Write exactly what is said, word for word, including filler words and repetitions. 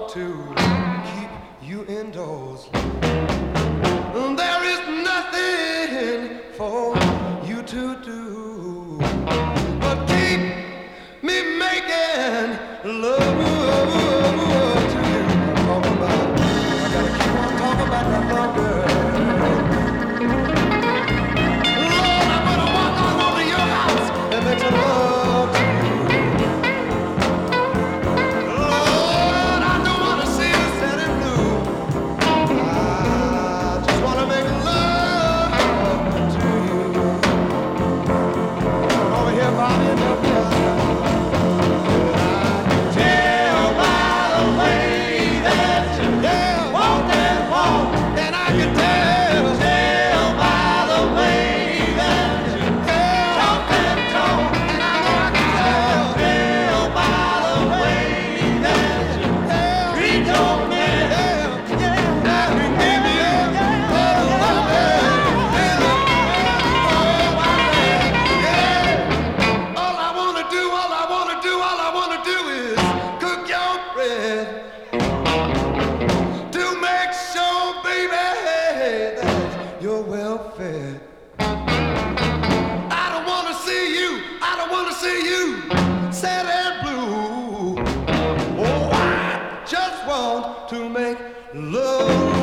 want to keep you indoors. There is nothing for you to do but keep me making love to you. I'm talking about, I gotta keep on talking about that love, girl. Lord, I'm gonna walk all over your house and make some love to you. Lord, I don't wanna see you setting blue. I just wanna make love to you. Over here, Bobby, and up here. Tell by the way that you walk that walk, and I can tell. Tell by the way that you talk that talk, and I know I can tell. Tell by the way that you treat your man. I can give you all the love and all my man. Yeah. All I wanna do, all I wanna do, all I wanna do is cook your bread to make sure, baby, that you're well fed. I don't wanna see you, I don't wanna see you sad and blue. Oh, I just want to make love.